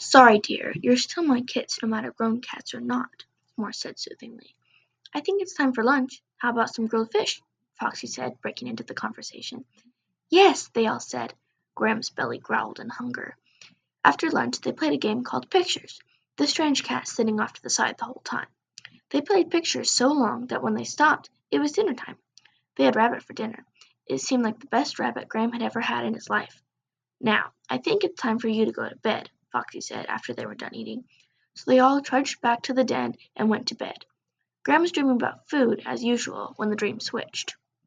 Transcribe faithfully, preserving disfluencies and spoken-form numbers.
"Sorry, dear, you're still my kits, no matter grown cats or not," Morse said soothingly. "I think it's time for lunch. How about some grilled fish?" Foxy said, breaking into the conversation. "Yes!" they all said. Graham's belly growled in hunger. After lunch they played a game called Pictures, the strange cat sitting off to the side the whole time. They played Pictures so long that when they stopped, it was dinner time. They had rabbit for dinner. It seemed like the best rabbit Graham had ever had in his life. "Now, I think it's time for you to go to bed," Foxy said after they were done eating. So they all trudged back to the den and went to bed. Graham was dreaming about food, as usual, when the dream switched.